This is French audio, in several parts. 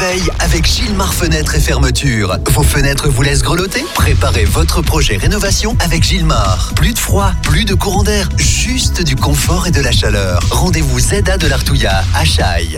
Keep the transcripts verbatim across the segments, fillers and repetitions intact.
réveil avec Gilmar Fenêtres et Fermetures. Vos fenêtres vous laissent grelotter? Préparez votre projet rénovation avec Gilmar. Plus de froid, plus de courant d'air, juste du confort et de la chaleur. Rendez-vous Z A de l'Artouillat à Chaille.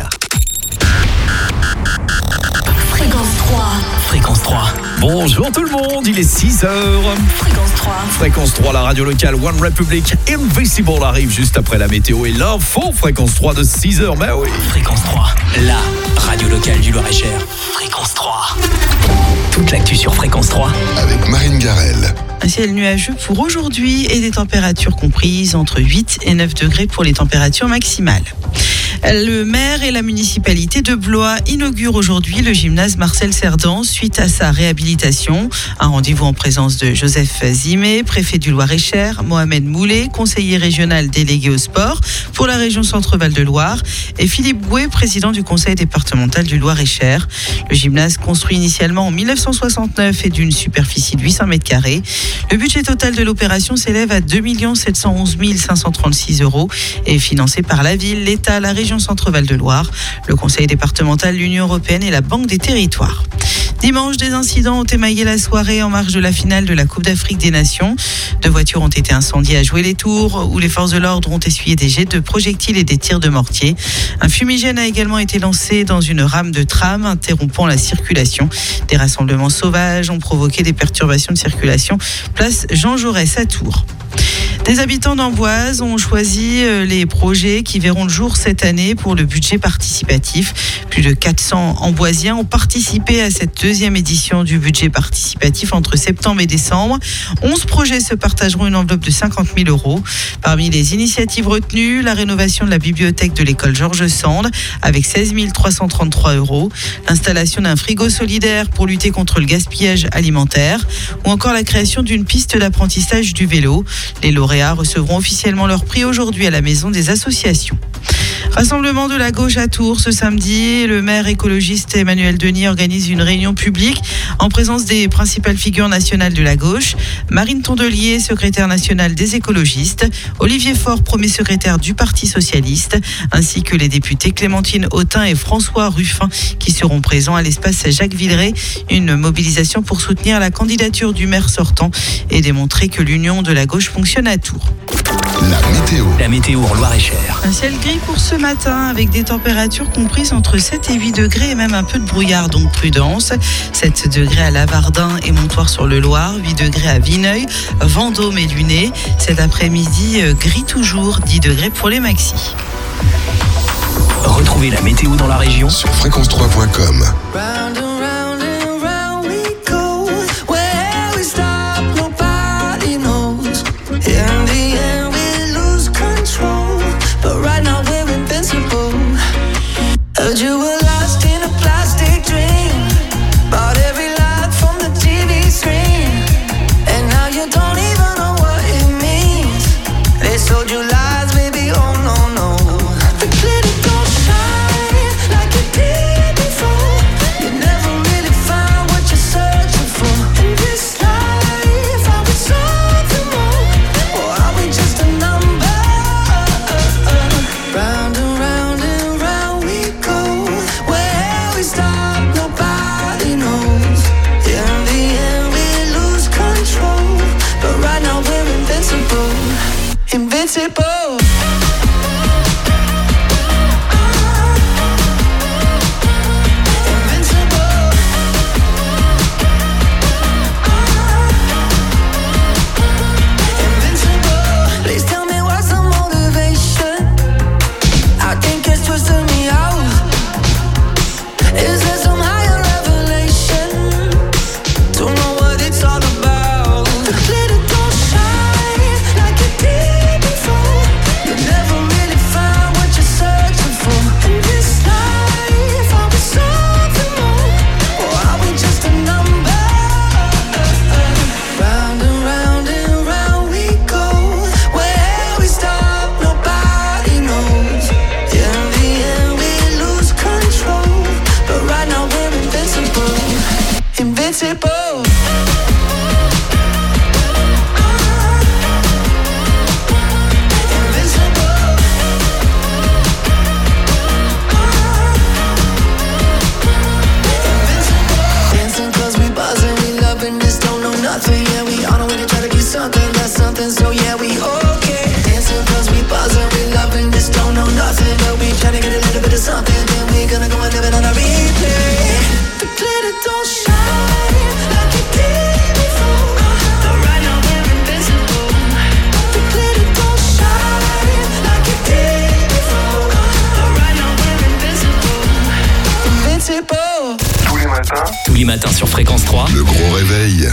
Fréquence trois. Fréquence trois. Bonjour tout le monde, il est six heures. Fréquence trois. Fréquence trois, la radio locale One Republic Invisible arrive juste après la météo et l'info. Fréquence trois de six heures, mais oui. Fréquence trois, la radio locale du Loir-et-Cher. Fréquence trois. Toute l'actu sur Fréquence trois. Avec Marine Garel. Un ciel nuageux pour aujourd'hui et des températures comprises entre huit et neuf degrés pour les températures maximales. Le maire et la municipalité de Blois inaugurent aujourd'hui le gymnase Marcel Cerdan suite à sa réhabilitation. Un rendez-vous en présence de Joseph Zimé, préfet du Loir-et-Cher, Mohamed Moulet, conseiller régional délégué au sport pour la région Centre-Val de Loire, et Philippe Gouet, président du conseil départemental du Loir-et-Cher. Le gymnase, construit initialement en mille neuf cent soixante-neuf, est d'une superficie de huit cents mètres carrés. Le budget total de l'opération s'élève à deux millions sept cent onze mille cinq cent trente-six euros et est financé par la ville, l'État, la région Centre-Val de Loire, le conseil départemental, l'Union européenne et la Banque des territoires. Dimanche, des incidents ont émaillé la soirée en marge de la finale de la Coupe d'Afrique des Nations. Deux voitures ont été incendiées à Jouer-les-Tours, où les forces de l'ordre ont essuyé des jets de projectiles et des tirs de mortier. Un fumigène a également été lancé dans une rame de tram, interrompant la circulation. Des rassemblements sauvages ont provoqué des perturbations de circulation. Place Jean Jaurès à Tours. Des habitants d'Amboise ont choisi les projets qui verront le jour cette année pour le budget participatif. Plus de quatre cents Amboisiens ont participé à cette deuxième édition du budget participatif entre septembre et décembre. onze projets se partageront une enveloppe de cinquante mille euros. Parmi les initiatives retenues, la rénovation de la bibliothèque de l'école Georges Sand avec seize mille trois cent trente-trois euros, l'installation d'un frigo solidaire pour lutter contre le gaspillage alimentaire ou encore la création d'une piste d'apprentissage du vélo. Les lauréats recevront officiellement leur prix aujourd'hui à la maison des associations. Rassemblement de la gauche à Tours ce samedi. Le maire écologiste Emmanuel Denis organise une réunion publique en présence des principales figures nationales de la gauche. Marine Tondelier, secrétaire nationale des écologistes. Olivier Faure, premier secrétaire du Parti socialiste. Ainsi que les députés Clémentine Autain et François Ruffin qui seront présents à l'espace Jacques Villeray. Une mobilisation pour soutenir la candidature du maire sortant et démontrer que l'union de la gauche fonctionne à Tours. La météo. La météo en Loir-et-Cher. Un ciel gris pour ce matin avec des températures comprises entre sept et huit degrés et même un peu de brouillard, donc prudence. sept degrés à Lavardin et Montoire-sur-le-Loir, huit degrés à Vineuil, Vendôme et Lunay. Cet après-midi, gris toujours, dix degrés pour les maxis. Retrouvez la météo dans la région Sur fréquence trois point com. You were lost in a plastic dream, bought every lie from the T V screen, and now you don't even know what it means. They sold you lies, baby, oh no, no. The glitter don't shine like it did before. You never really find what you're searching for. In this life, are we something more, or are we just a number? Round and round and round we go. Where we stop, nobody knows. In the end, we lose control. But right now we're invincible, invincible. All about the glitter don't shine like it did before. impossible. Tous les matins, Tous les matins sur Fréquence trois. le gros réveil.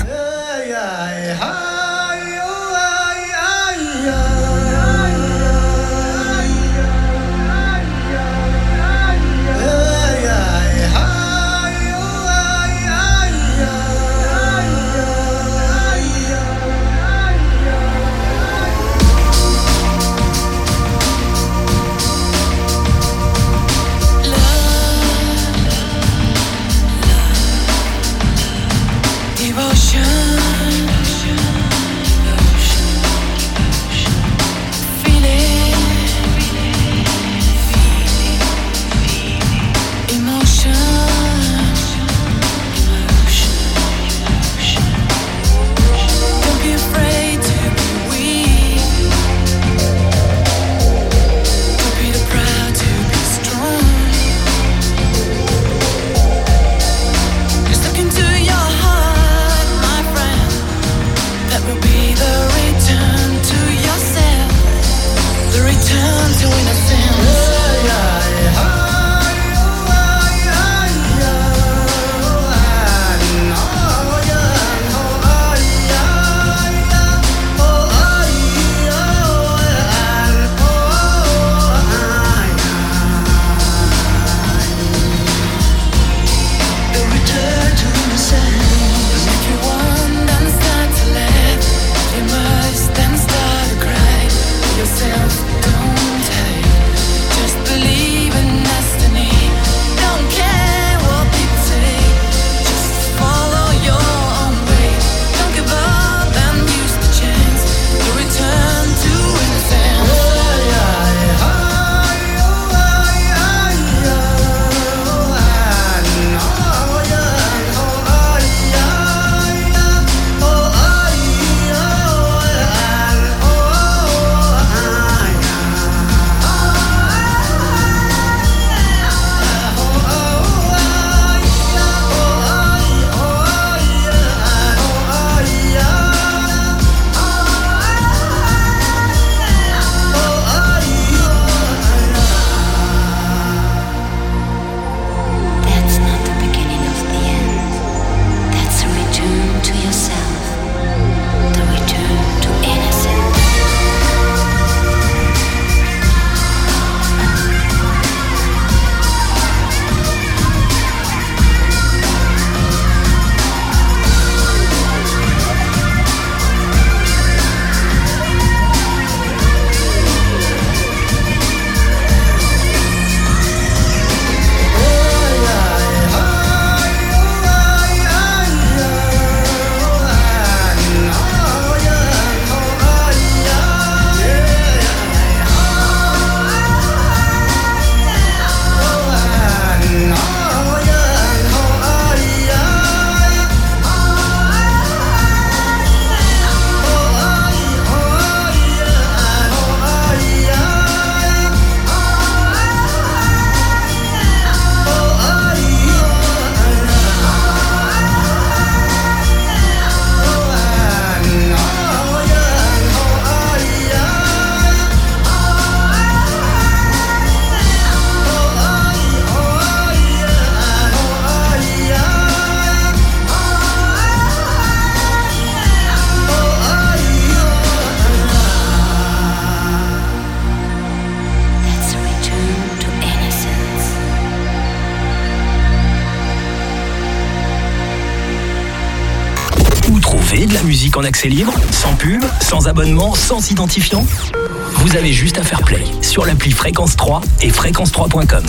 De la musique en accès libre, sans pub, sans abonnement, sans identifiant. Vous avez juste à faire play sur l'appli Fréquence trois et fréquence trois point com.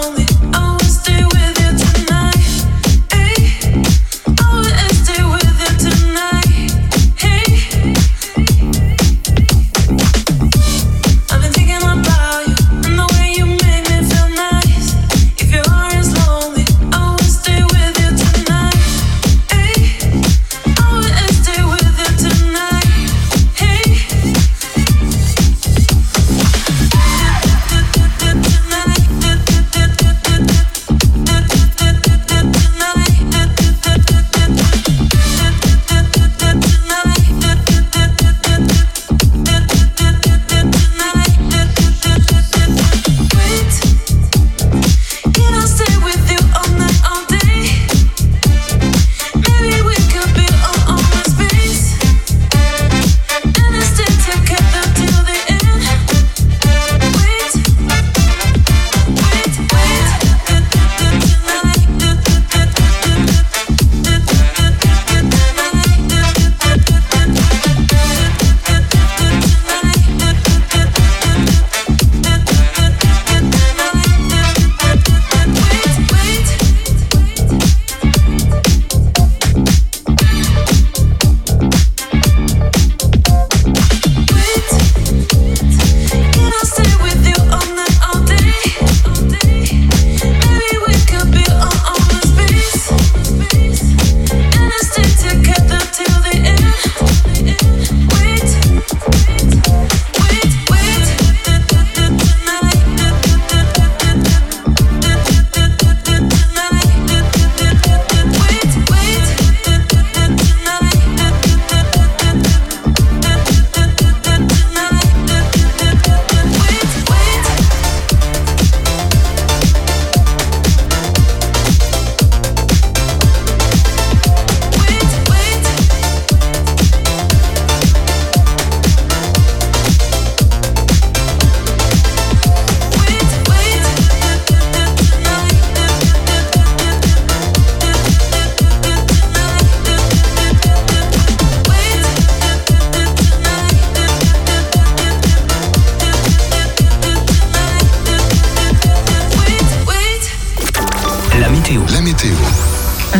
Stay with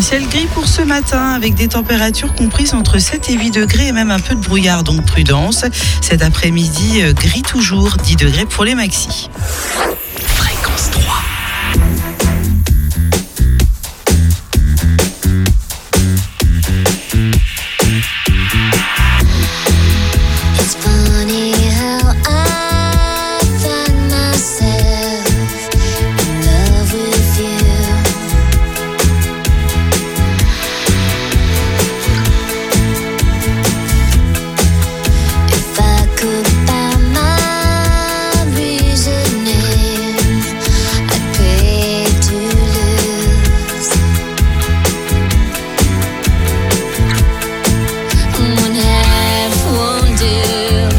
Ciel gris pour ce matin avec des températures comprises entre sept et huit degrés et même un peu de brouillard, donc prudence. Cet après-midi, gris toujours, dix degrés pour les maxis. Fréquence trois. It's funny how I find myself in love with you. If I could find my reasoning, I'd pray to lose. One half won't do.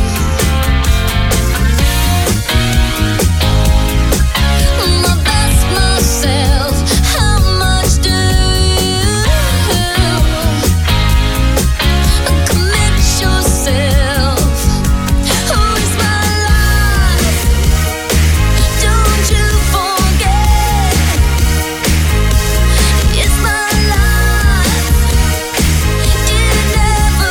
My best myself, how much do you commit yourself? Who is my life? Don't you forget, it's my life. It never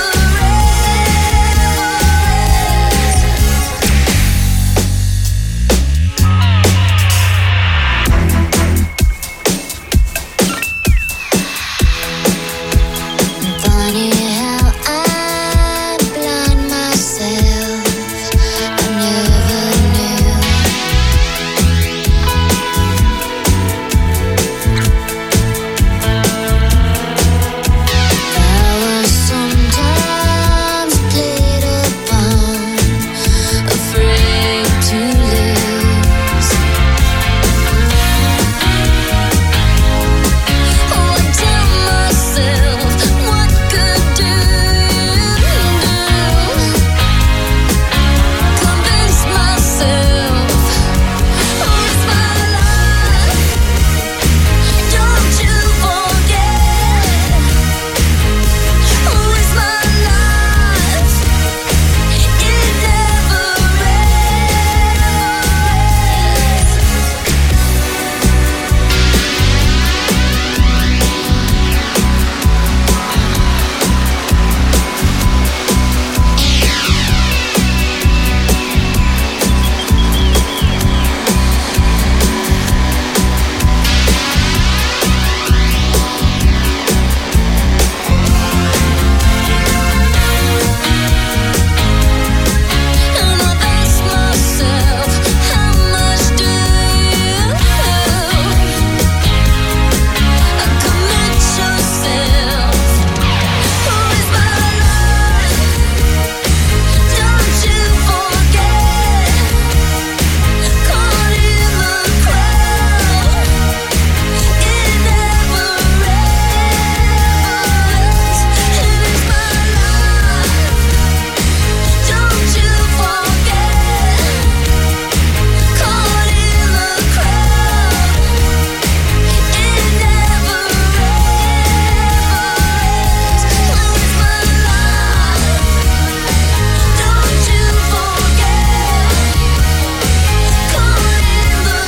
Funny how I blind myself. I never knew. I was sometimes played upon, afraid to lose. Oh, I tell myself, what could do? Convince myself, who's my life? Don't you forget, who is my life? It never And I've asked myself, how much do you commit yourself? Who is my life? Don't you forget, caught in the crowd. It never ends. It is my life. Don't you forget, caught in the crowd. It never ends. Who is my life? Don't you forget, caught in the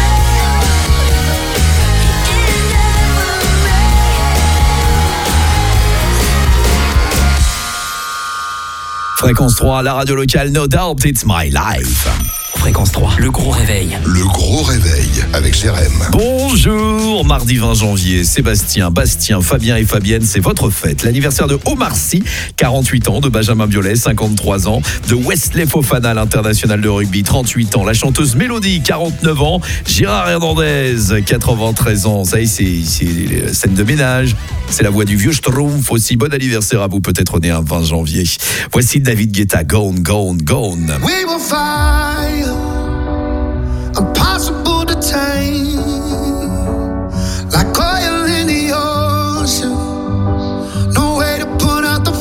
crowd. Fréquence trois, la radio locale, no doubt, it's my life. Fréquence trois, le gros réveil. Le gros réveil avec Jérém. Bonjour, mardi vingt janvier, Sébastien, Bastien, Fabien et Fabienne, c'est votre fête. L'anniversaire de Omar Sy, quarante-huit ans, de Benjamin Biolay, cinquante-trois ans, de Wesley Fofana, l'international de rugby, trente-huit ans, la chanteuse Mélodie, quarante-neuf ans, Gérard Hernandez, quatre-vingt-treize ans, ça y est, c'est, c'est la scène de ménage, c'est la voix du vieux Schtroumpf aussi, bon anniversaire à vous, peut-être né un vingt janvier. Voici David Guetta, Gone, Gone, Gone. We will fire, impossible to tame, like oil in the ocean, no way to put out the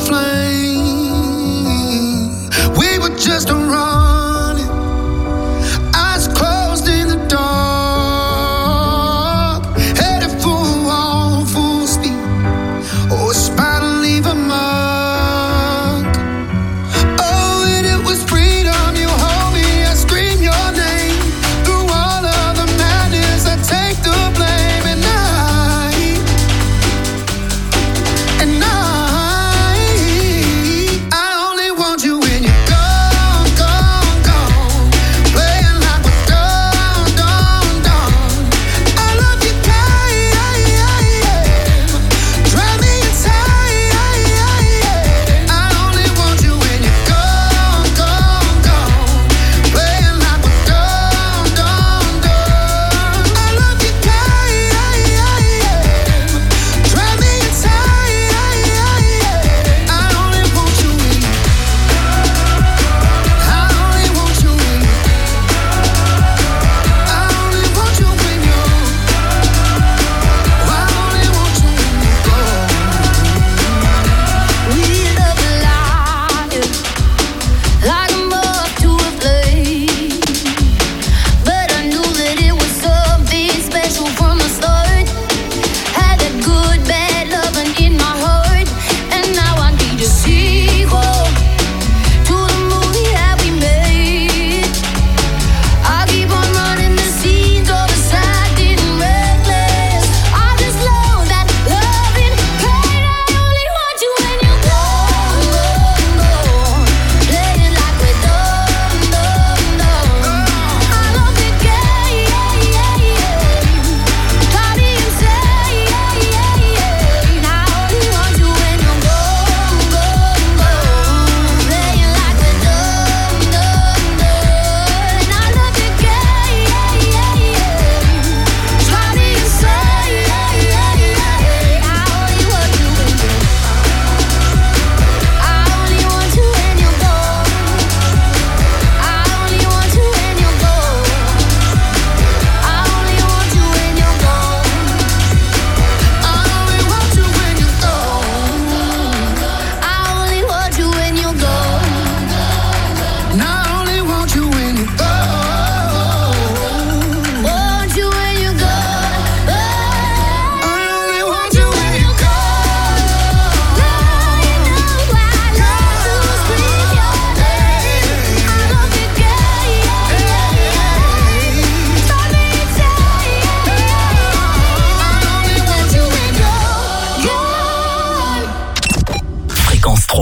flame. We were just running, eyes closed in the dark, headed for a wall full speed, oh, it's about to leave a mark. Oh, and it was freedom, you hold me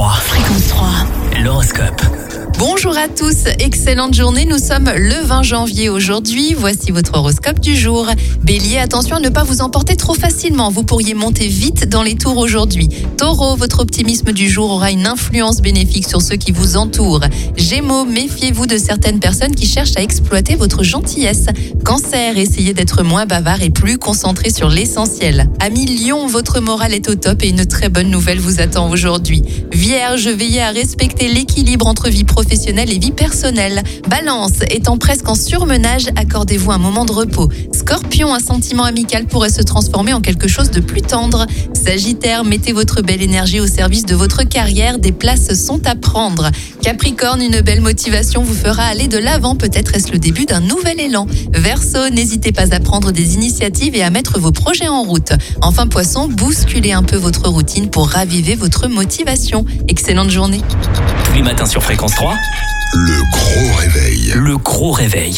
trois. Fréquence trois. L'horoscope. Bonjour à tous, excellente journée, nous sommes le vingt janvier aujourd'hui, voici votre horoscope du jour. Bélier, attention à ne pas vous emporter trop facilement, vous pourriez monter vite dans les tours aujourd'hui. Taureau, votre optimisme du jour aura une influence bénéfique sur ceux qui vous entourent. Gémeaux, méfiez-vous de certaines personnes qui cherchent à exploiter votre gentillesse. Cancer, essayez d'être moins bavard et plus concentré sur l'essentiel. Amis Lion, votre morale est au top et une très bonne nouvelle vous attend aujourd'hui. Vierge, veillez à respecter l'équilibre entre vie professionnelle et vie personnelle. Balance, étant presque en surmenage, accordez-vous un moment de repos. Scorpion, un sentiment amical pourrait se transformer en quelque chose de plus tendre. Sagittaire, mettez votre belle énergie au service de votre carrière, des places sont à prendre. Capricorne, une belle motivation vous fera aller de l'avant, peut-être est-ce le début d'un nouvel élan. Verseau, n'hésitez pas à prendre des initiatives et à mettre vos projets en route. Enfin Poisson, bousculez un peu votre routine pour raviver votre motivation. Excellente journée. Tous les matins sur Fréquence trois, Le gros réveil. le gros réveil.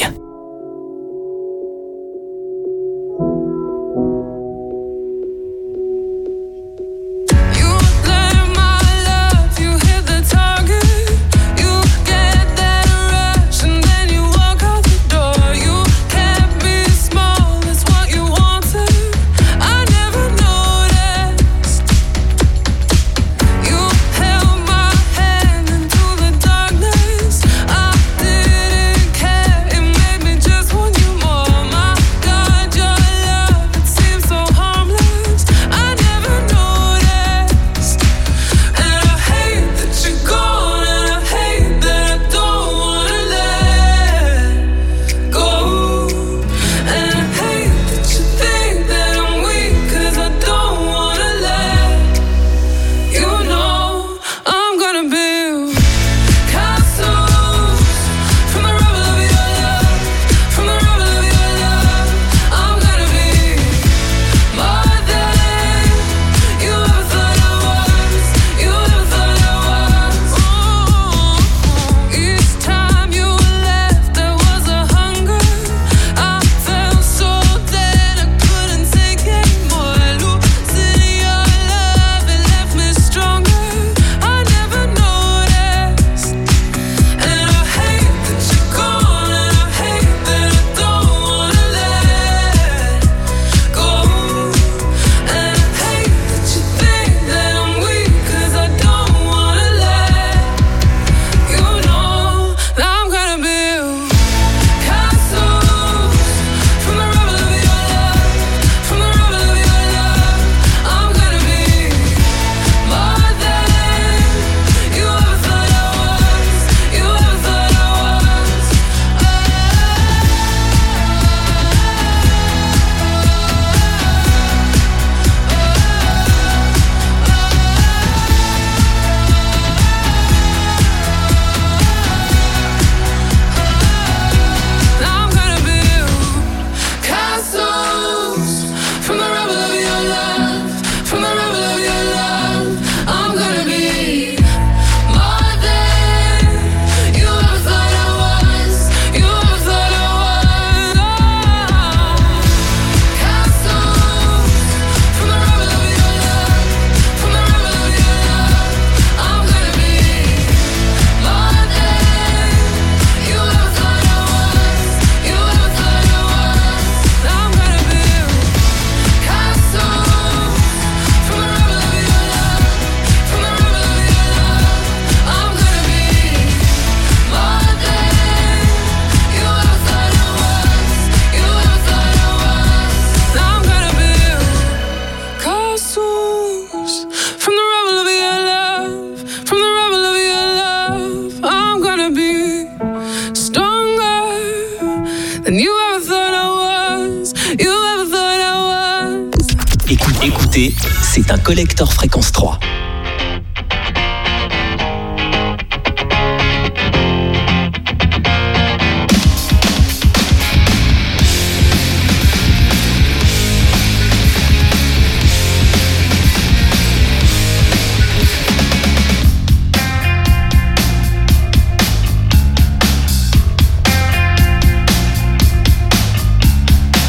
Écoutez, c'est un collector Fréquence trois.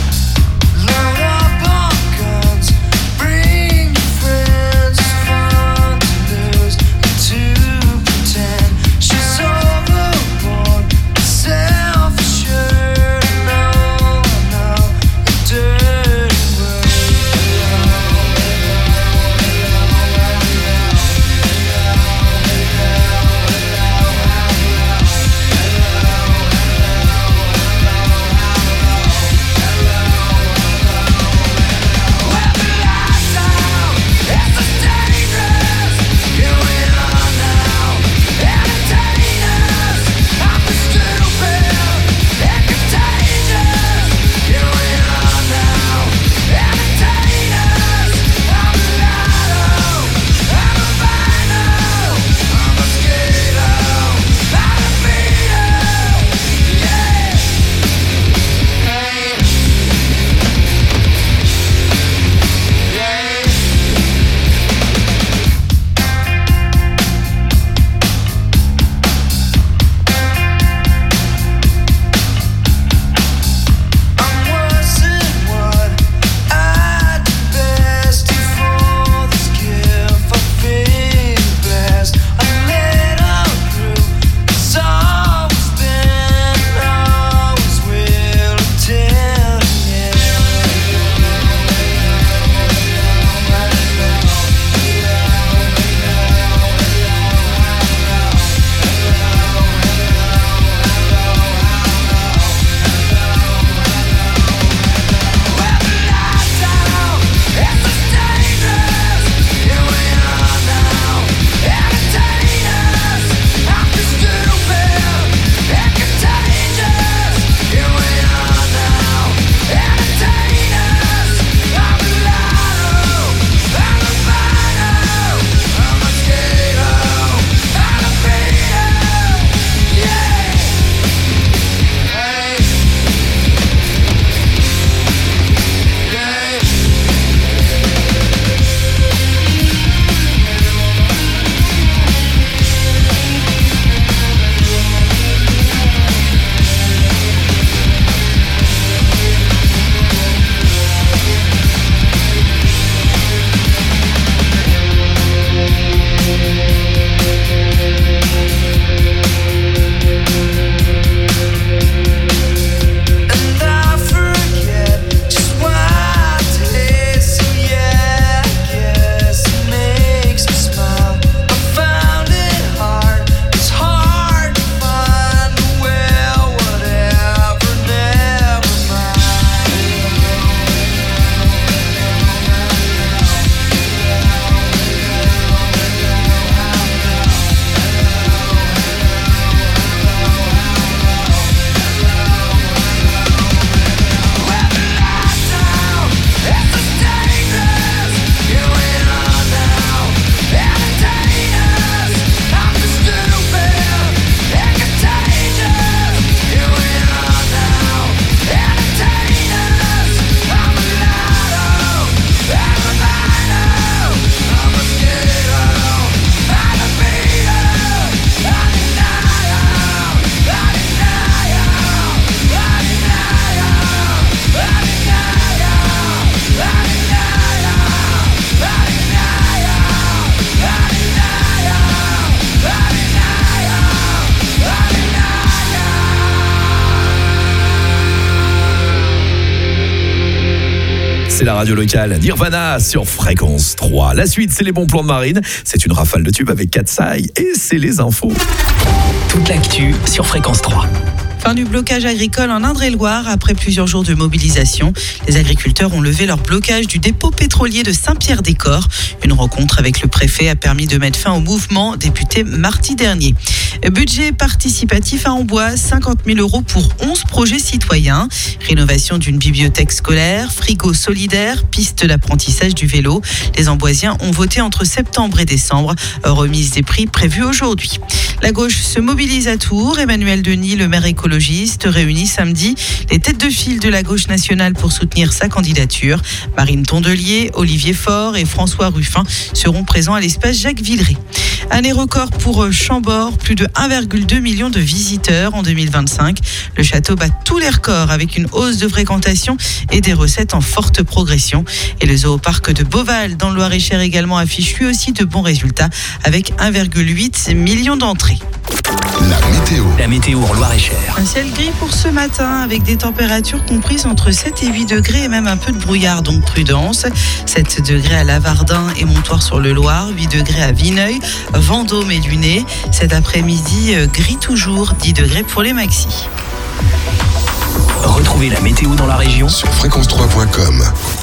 Écoutez, la radio locale. Nirvana sur Fréquence trois. La suite, c'est les bons plans de Marine. C'est une rafale de tubes avec Katsai et c'est les infos. Toute l'actu sur Fréquence trois. Fin du blocage agricole en Indre-et-Loire. Après plusieurs jours de mobilisation, les agriculteurs ont levé leur blocage du dépôt pétrolier de Saint-Pierre-des-Corps. Une rencontre avec le préfet a permis de mettre fin au mouvement débuté mardi dernier. Budget participatif à Amboise, cinquante mille euros pour onze projets citoyens. Rénovation d'une bibliothèque scolaire, frigo solidaire, piste d'apprentissage du vélo. Les Amboisiens ont voté entre septembre et décembre. Remise des prix prévue aujourd'hui. La gauche se mobilise à Tours. Emmanuel Denis, le maire écologiste, réunit samedi les têtes de file de la gauche nationale pour soutenir sa candidature. Marine Tondelier, Olivier Faure et François Ruffin seront présents à l'espace Jacques Villeray. Année record pour Chambord, plus de un virgule deux million de visiteurs en deux mille vingt-cinq. Le château bat tous les records avec une hausse de fréquentation et des recettes en forte progression. Et le zooparc de Beauval dans le Loir-et-Cher également affiche lui aussi de bons résultats avec un virgule huit million d'entrées. La météo. La météo en Loir-et-Cher. Un ciel gris pour ce matin avec des températures comprises entre sept et huit degrés et même un peu de brouillard, donc prudence. sept degrés à Lavardin et Montoire-sur-le-Loir, huit degrés à Vineuil, Vendôme et Luné. Cet après-midi, gris toujours, dix degrés pour les maxis. Retrouvez la météo dans la région Sur fréquence trois point com.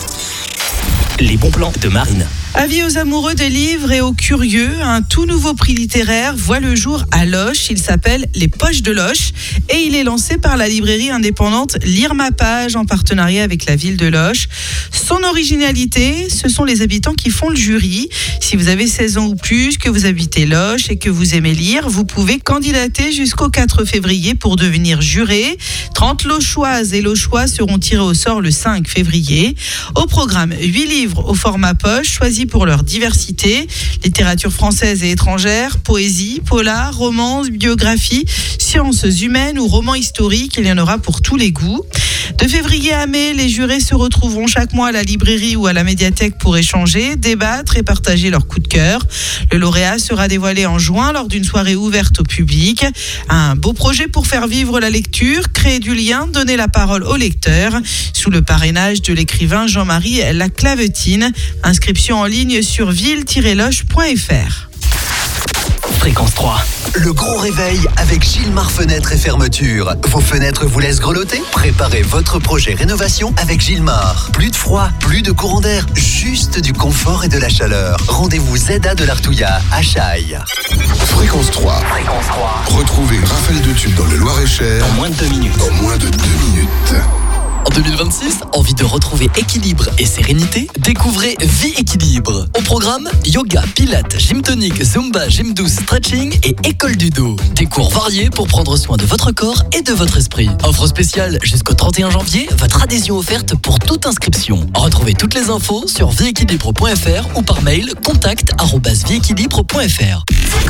Les bons plans de Marine. Avis aux amoureux des livres et aux curieux, un tout nouveau prix littéraire voit le jour à Loches. Il s'appelle Les Poches de Loches et il est lancé par la librairie indépendante Lire ma page en partenariat avec la ville de Loches. Son originalité, ce sont les habitants qui font le jury. Si vous avez seize ans ou plus, que vous habitez Loches et que vous aimez lire, vous pouvez candidater jusqu'au quatre février pour devenir juré. trente Lochoises et Lochois seront tirés au sort le cinq février. Au programme, huit livres au format poche choisis pour leur diversité, littérature française et étrangère, poésie, polar, romance, biographie, sciences humaines ou romans historiques, il y en aura pour tous les goûts. De février à mai, les jurés se retrouveront chaque mois à la librairie ou à la médiathèque pour échanger, débattre et partager leurs coups de cœur. Le lauréat sera dévoilé en juin lors d'une soirée ouverte au public. Un beau projet pour faire vivre la lecture, créer du lien, donner la parole aux lecteurs, sous le parrainage de l'écrivain Jean-Marie Laclavetine. Inscription en ligne sur ville tiret loche point f r. Fréquence trois. Le gros réveil avec Gilmar Fenêtres et Fermetures. Vos fenêtres vous laissent grelotter? Préparez votre projet rénovation avec Gilmar. Plus de froid, plus de courant d'air, juste du confort et de la chaleur. Rendez-vous Z A de l'Artouillat à Chaille. Fréquence trois. Fréquence trois. Retrouvez une rafale de tubes dans le Loir-et-Cher En moins de deux minutes. en moins de deux minutes. En deux mille vingt-six, envie de retrouver équilibre et sérénité? Découvrez Vie Équilibre. Au programme, yoga, pilates, gym tonique, zumba, gym douce, stretching et école du dos. Des cours variés pour prendre soin de votre corps et de votre esprit. Offre spéciale jusqu'au trente et un janvier, votre adhésion offerte pour toute inscription. Retrouvez toutes les infos sur vie équilibre point f r ou par mail contact arobase vie équilibre point f r.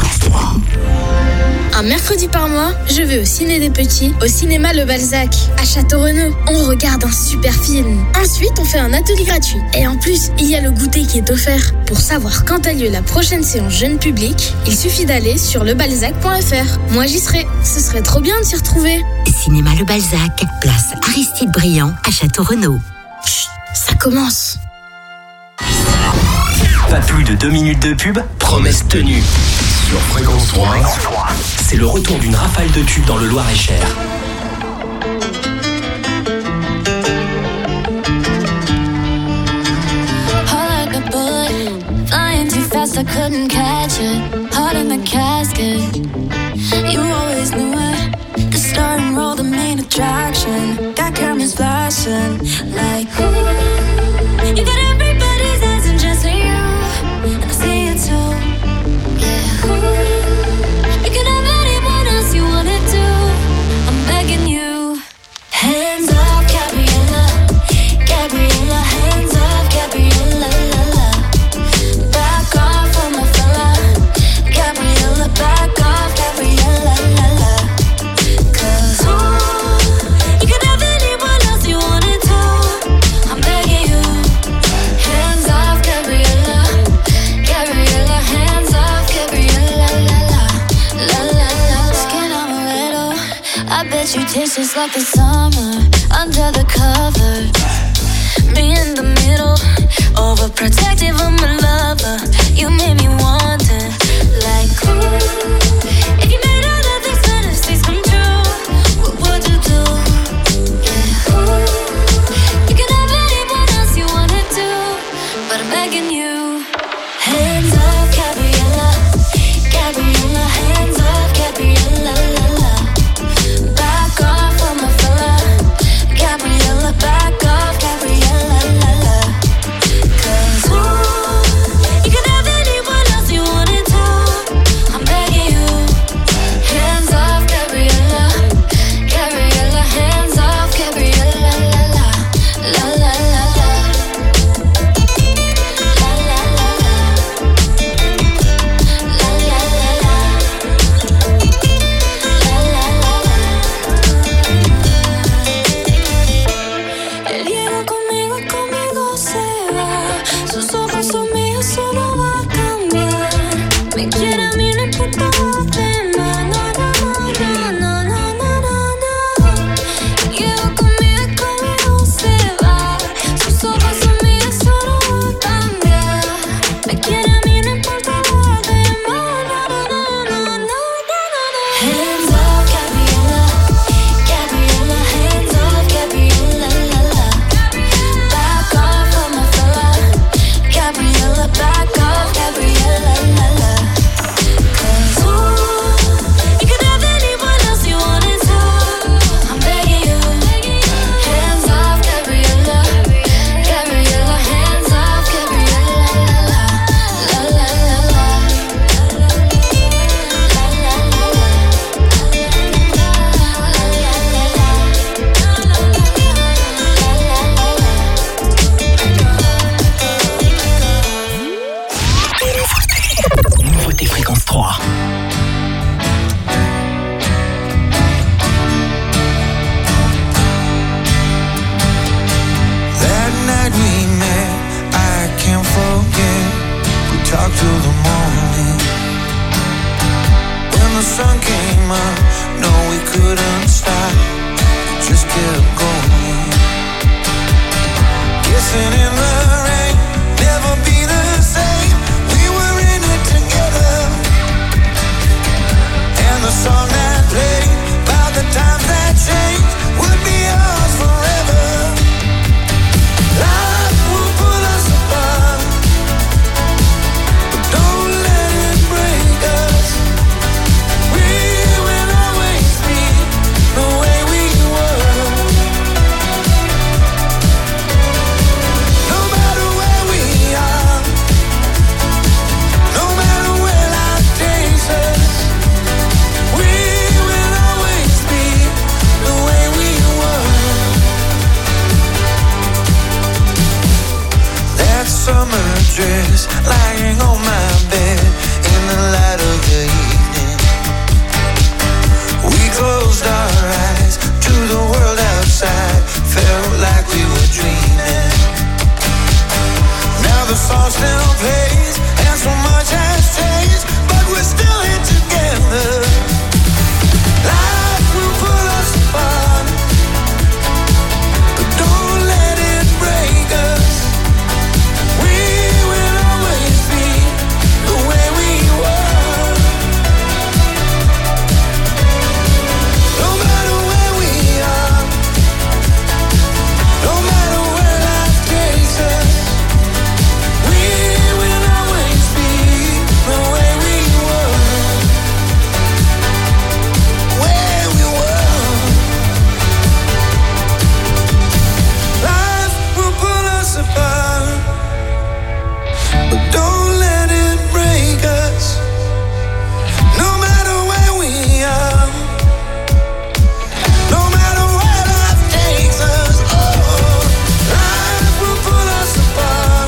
Un mercredi par mois, je vais au ciné des petits, au cinéma Le Balzac, à Château-Renaud. On regarde un super film. Ensuite, on fait un atelier gratuit. Et en plus, il y a le goûter qui est offert. Pour savoir quand a lieu la prochaine séance jeune public, il suffit d'aller sur le balzac point f r. Moi, j'y serai. Ce serait trop bien de s'y retrouver. Cinéma Le Balzac, place Aristide Briand à Château-Renaud. Chut, ça commence. Pas plus de deux minutes de pub, promesse tenue. Sur Fréquence trois. C'est le retour d'une rafale de tubes dans le Loir-et-Cher. I couldn't catch it, heart in the casket. You always knew it, the star and roll, the main attraction. Got cameras flashing, like ooh. You got everybody's eyes and just you, and I see it too. Yeah, ooh. You can have anyone else you wanna do. I'm begging you, hands off, Gabriella, Gabriella, hands off, Gabriella, la la. Back off on my fella, Gabriella, back off, Gabriella, la la. 'Cause ooh, you can have anyone else you wanna do. I'm begging you, hands off, Gabriella, Gabriella, hands off, Gabriella, la la, la la la. Skin amaretto, I bet you taste just like the summer under the covers. me in the middle, overprotective of my lover. You made me want it, like ooh. If you made all of these fantasies come true, what would you do? Yeah, ooh. You can have anyone else you wanna do, but I'm begging you. Hands off, Gabriella, Gabriella, hands off, Gabriella, la la. Back off of my fella, Gabriella, back off, Gabriella, la la. Cause ooh, you can have anyone else you wanted to, I'm begging you. Hands off, Gabriella, Gabriella, hands off, Gabriella, la la, la la la la. Él llega conmigo y conmigo se va. Sus ojos son míos, eso no va a cambiar. Me quiere a mí, no importa lo demás. No, no, no, no, no, no, no, no. Él llega conmigo y conmigo se va. Sus ojos son míos, eso no va a cambiar. Me quiere a mí, no importa lo demás. No, no, no, no, no, no, no. Hands off, Gabriella, Gabriella, hands off, Gabriella, la la. Back off of my fella, Gabriella, back off, Gabriella, la la. Cause ooh, you can have anyone else you wanted to, I'm begging you. Hands off, Gabriella, Gabriella, hands off, Gabriella, la la, la la la la. La la la Nouveauté Fréquence trois. That night we met, I can't forget. We talked till the morning. When the sun came up, no, we couldn't stop. We just kept going. Kissing in the rain, never be the same. We were in it together. And the song that played about the times that changed would be ours forever. Life will pull us apart, but don't let it break us. We will always be the way we were. No matter where we are, no matter where life takes us, we will always be the way we were. That summer dress lying on my bed in the light of the evening. We closed our eyes to the world outside, felt like we were dreaming. Now the song still plays and so much has changed, but we're still here together. Life will pull us apart, but don't let it break us. We will always be the way we were. No matter where we are, no matter where life takes us, we will always be the way we were. Where we were. Life will pull us apart, but don't let it break us. No matter where we are, no matter where life takes us, oh, life will pull us apart,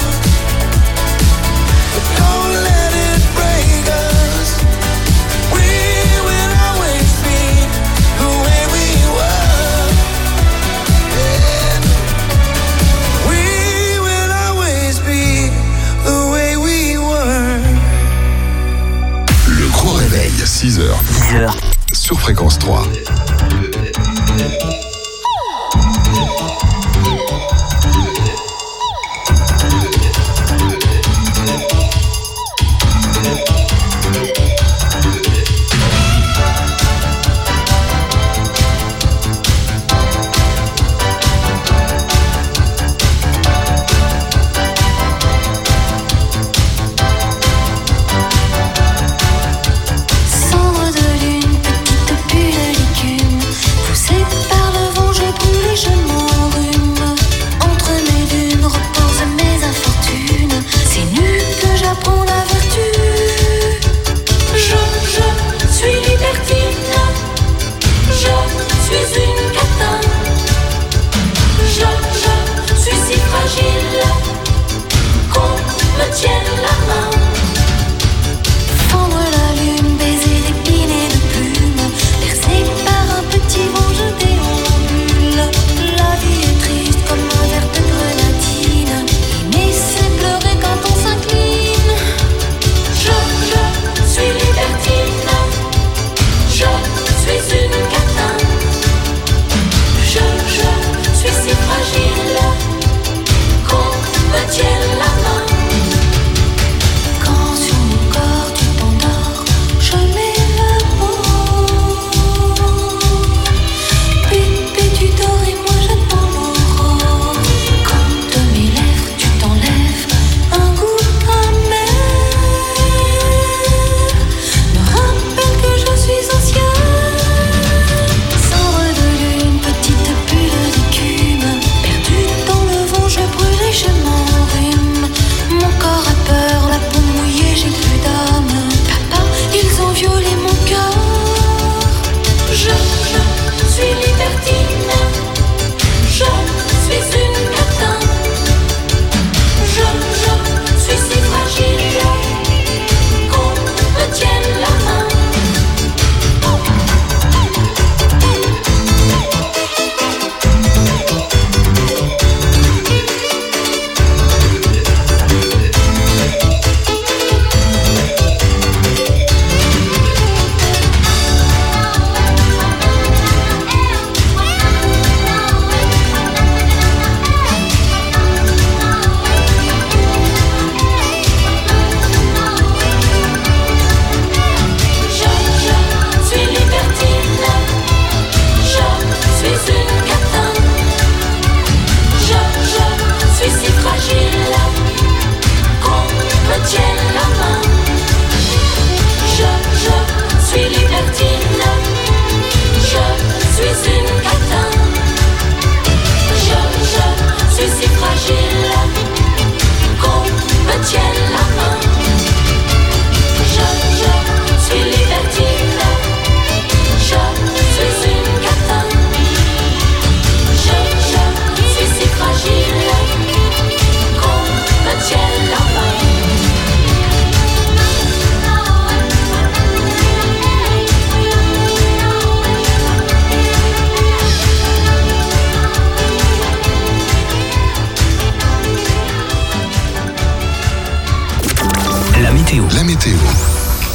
but don't let it break us. We will always be the way we were. Yeah. We will always be the way we were. Le Grand Réveil, six heures. dix heures. Sur Fréquence trois.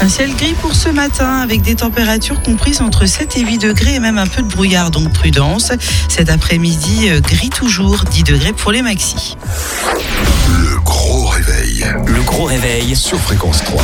ciel gris pour ce matin avec des températures comprises entre sept et huit degrés et même un peu de brouillard, donc prudence. Cet après-midi, gris toujours, dix degrés pour les maxis. Le gros réveil. Le gros réveil sur Fréquence trois.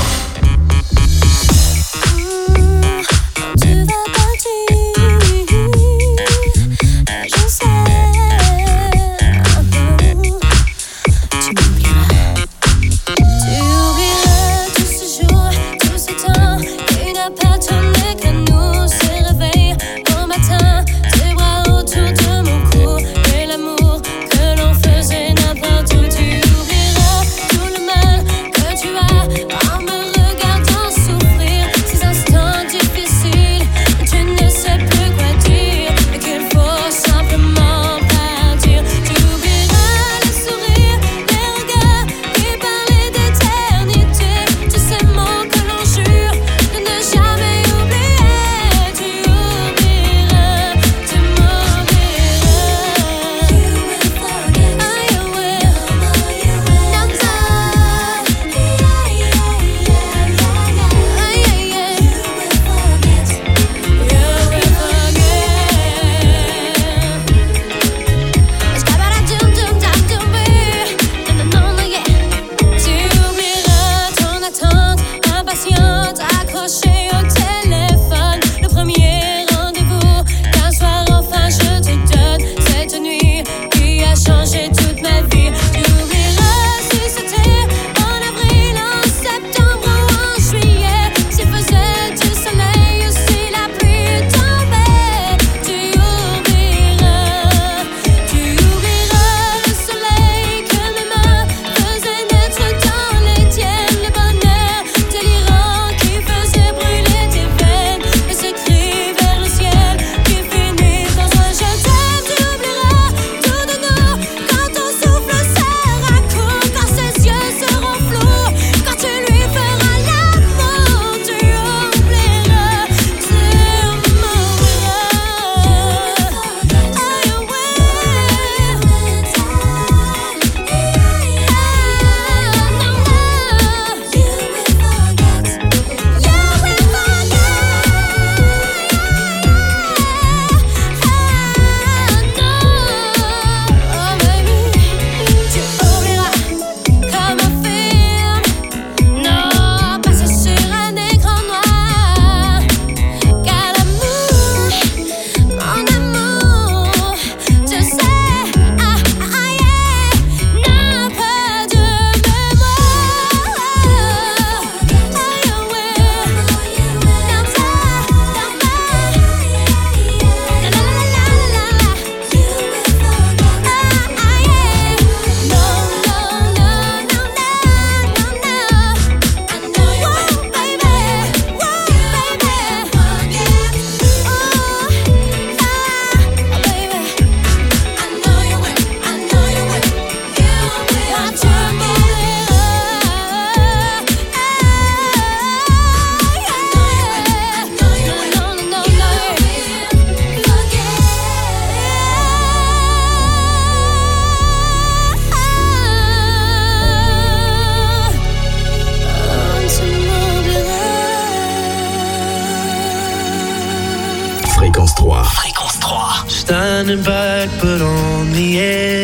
Fréquence trois. Fréquence trois. Standing back but on the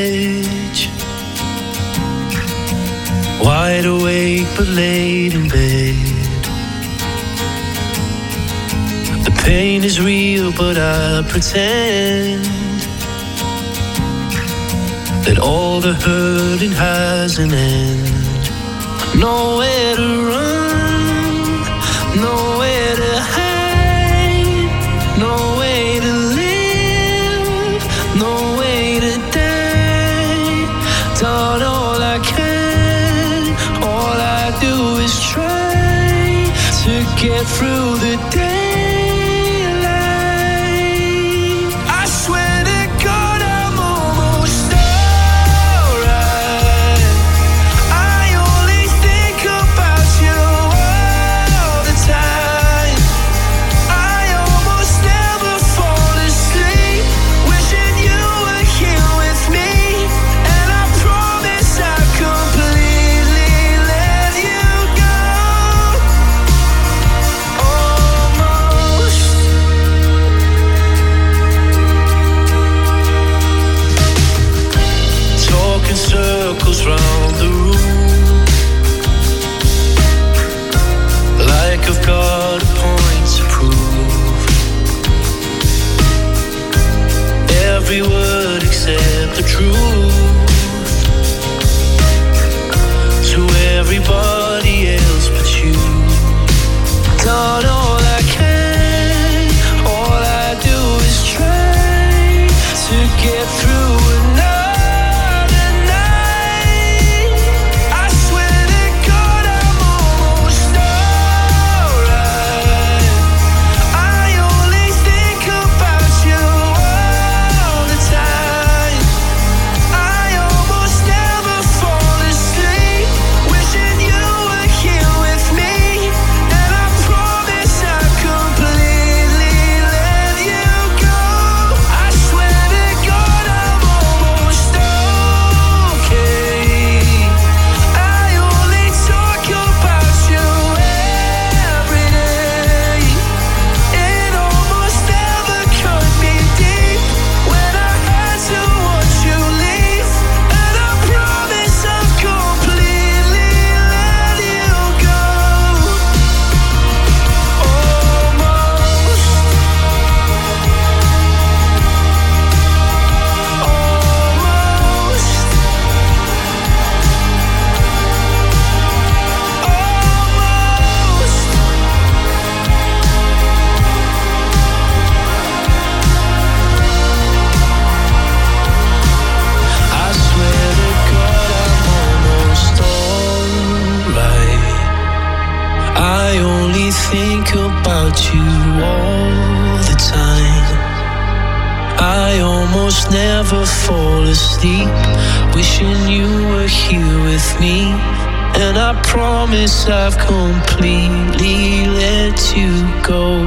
edge, wide awake but laid in bed. The pain is real but I pretend that all the hurting has an end. Nowhere to run, nowhere to hide, no way to live, no way to die. Done all I can, all I do is try to get through the day. you all the time. I almost never fall asleep, wishing you were here with me. And I promise I've completely let you go.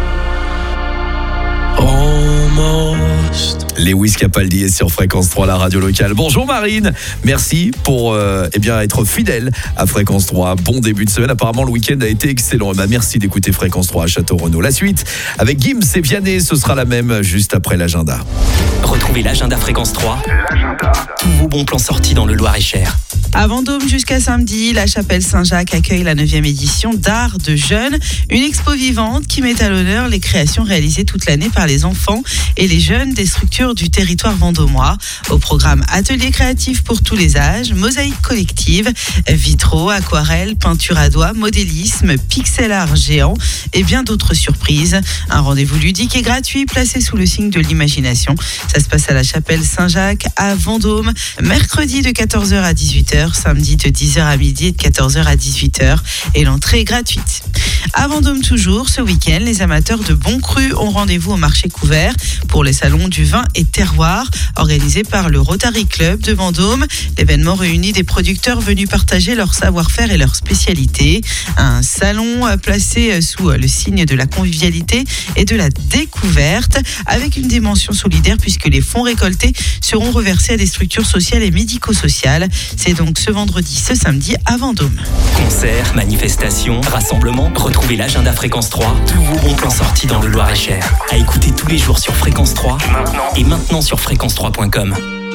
Almost. Lewis Capaldi est sur Fréquence trois, la radio locale. Bonjour Marine, merci pour euh, eh bien, être fidèle à Fréquence trois. Bon début de semaine, apparemment le week-end a été excellent. Eh bien, merci d'écouter Fréquence trois à Château-Renaud. La suite avec Gims et Vianney, ce sera la même juste après l'agenda. Retrouvez l'agenda Fréquence trois, l'agenda. Tous vos bons plans sortis dans le Loir-et-Cher. À Vendôme jusqu'à samedi, la chapelle Saint-Jacques accueille la neuvième édition d'Art de Jeunes, une expo vivante qui met à l'honneur les créations réalisées toute l'année par les enfants et les jeunes des structures du territoire vendômois. Au programme ateliers créatifs pour tous les âges, mosaïques collectives, vitraux, aquarelles, peinture à doigts, modélisme, pixel art géant et bien d'autres surprises. Un rendez-vous ludique et gratuit placé sous le signe de l'imagination. Ça se passe à la chapelle Saint-Jacques à Vendôme, mercredi de quatorze heures à dix-huit heures, samedi de dix heures à midi et de quatorze heures à dix-huit heures, et l'entrée est gratuite. À Vendôme toujours, ce week-end, les amateurs de bons crus ont rendez-vous au marché couvert pour les salons du vin et terroir organisé par le Rotary Club de Vendôme. L'événement réunit des producteurs venus partager leur savoir-faire et leurs spécialités. Un salon placé sous le signe de la convivialité et de la découverte avec une dimension solidaire puisque les fonds récoltés seront reversés à des structures sociales et médico-sociales. C'est donc ce vendredi, ce samedi à Vendôme. Concerts, manifestations, rassemblements, retrouvez l'agenda Fréquence trois, tous vos bons plans sortis dans le Loir-et-Cher. À écouter tous les jours sur Fréquence trois maintenant. Et maintenant sur fréquence trois point com.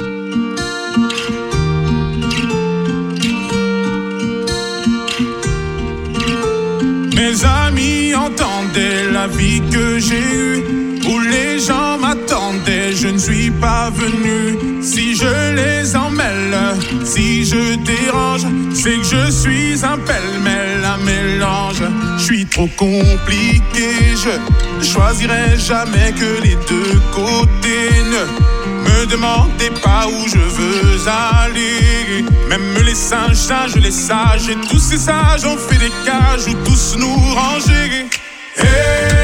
Mes amis entendaient la vie que j'ai eue, où les gens m'attendaient, je ne suis pas venu. Si je les emmêle, si je dérange, c'est que je suis un pêle-mêle, un mélange. Je suis trop compliqué, je choisirai jamais que les deux côtés. Ne me demandez pas où je veux aller. Même les singes, sages, les sages, et tous ces sages ont fait des cages où tous nous ranger. Hey.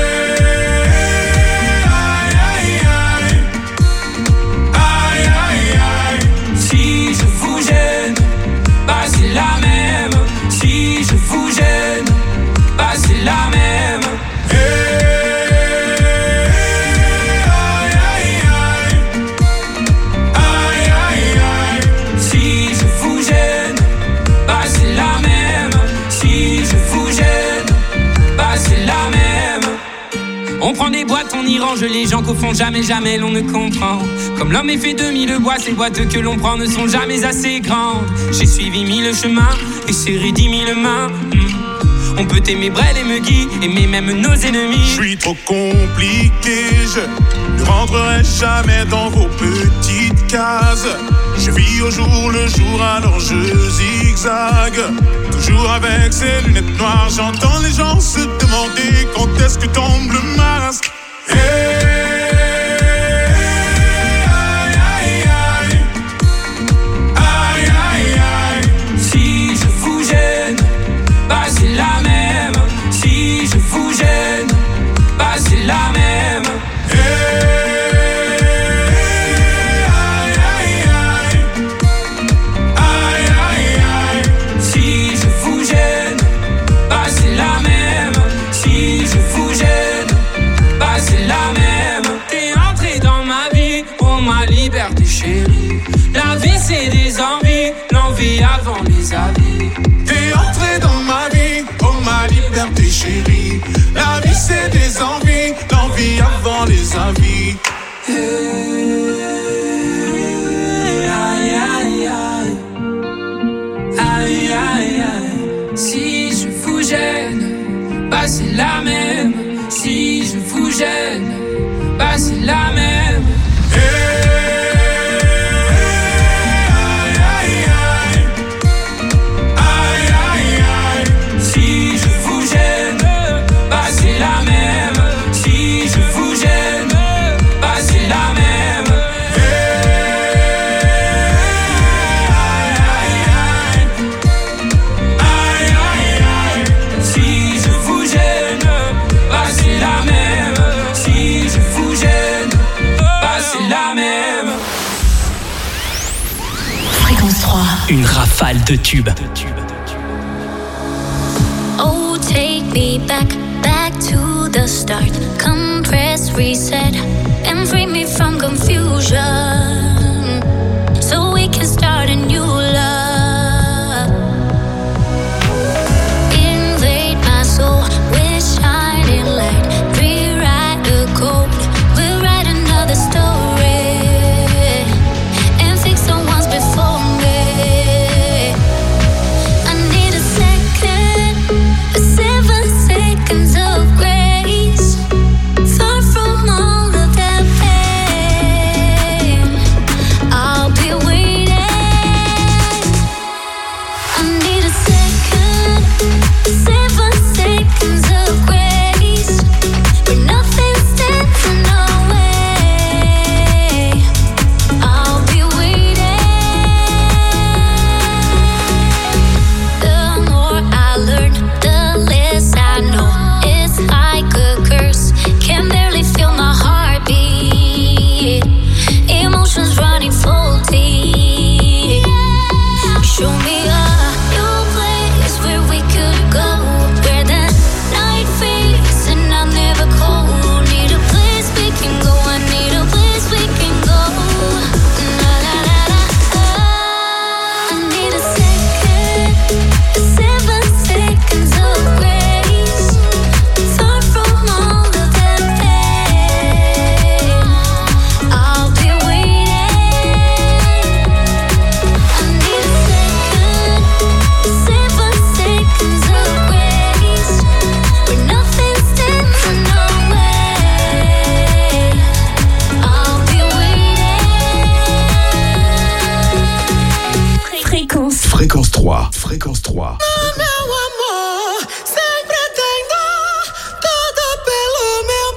C'est la même, si je vous gêne, bah c'est la même. Hey, aïe, aïe, aïe. Aïe, aïe, aïe. Si je vous gêne, bah c'est la même. Si je vous gêne, bah c'est la même. On prend des boîtes, on y range les gens qu'au fond jamais, jamais l'on ne comprend. Comme l'homme est fait de mille bois, ces boîtes que l'on prend ne sont jamais assez grandes. J'ai suivi mille chemins et serré dix mille mains. mmh. On peut aimer Brel et Megui, aimer même nos ennemis. Je suis trop compliqué, je ne rentrerai jamais dans vos petites cases. Je vis au jour le jour, alors je zigzague. Toujours avec ces lunettes noires, j'entends les gens se demander quand est-ce que tombe le masque. Hey. Bah c'est la même, si je vous gêne, bah c'est la même. Hey, aïe, aïe, aïe. Aïe, aïe, aïe. Si je vous gêne, bah c'est la même. Si je vous gêne, bah c'est la même. T'es entré dans ma vie pour ma liberté chérie. La vie c'est des envies, l'envie avant les avis. T'es entré dans ma vie, oh ma liberté chérie. La vie c'est des envies, l'envie avant les avis. Hey, aïe, aïe, aïe. Aïe, aïe, aïe. Si je vous gêne, bah c'est la même. Si je vous gêne, bah c'est la même. Hey. La même, si je vous gêne, bah c'est la même. Aïe, aïe, aïe. Aïe, aïe, aïe. Si je vous gêne, bah une rafale de tubes. Oh, take me back, back to the start. Compress, reset, and free me from confusion. So we can start a new love. Invade my soul with shining light. Rewrite the code, we'll write another story. And fix the ones before me. I need a second, a seven seconds of grace. Far from all of that pain, I'll be waiting. I need a second, seven seconds of grace. But nothing stands in our way, I'll be waiting. The more I learn, the less I know. It's like a curse, can barely feel my heartbeat. Emotions running faulty. Show me a new place where we could go, where the night fades and I'm never cold. Need a place we can go, I need a place we can go. La la la la. I need a second, seven seconds of grace. Far from all of that pain, I'll be waiting. I need a second, seven seconds of grace. Where nothing stands in our way, I'll be waiting. Fréquence. Fréquence trois. Fréquence trois. Meu amor, sempre tendo tudo pelo meu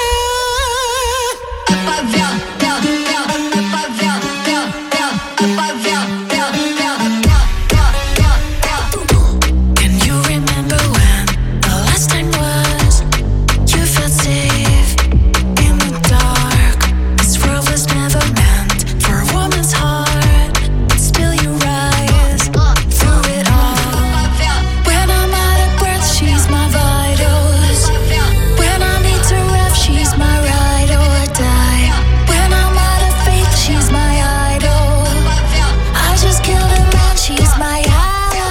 prazer. Can you remember when the last time was? You felt safe in the dark. This world was never meant for a woman's heart. Still you rise through it all. When I'm out of breath, she's my vitals. When I need to rest, she's my ride or die. When I'm out of faith, she's my idol. I just killed a man, she's my alibi.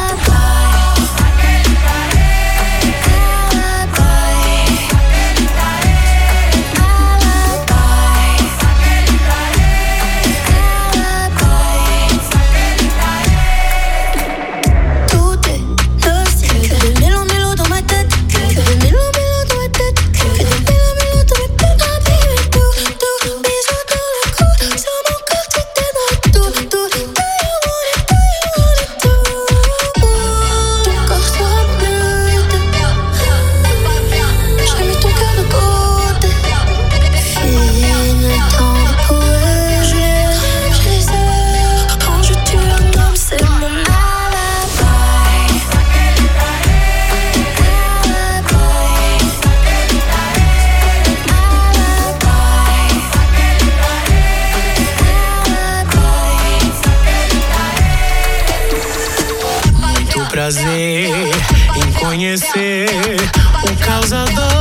Tout est nocif. Que des mélos mélos dans ma tête. Que des mélos mélos dans ma tête. Que des mélos mélos dans ma tête. Ah, baby, tout, tout. Bisous dans le cou. Sur mon corps, tu t'es dans tout, tout. Do you want it, do you want it, do? Ton corps sera brut. J'ai mis ton cœur de côté. Fini le temps de courir. Je les rêve, je les heures. Quand je tue un homme, c'est mon alibi. Muito prazer em conhecer o causador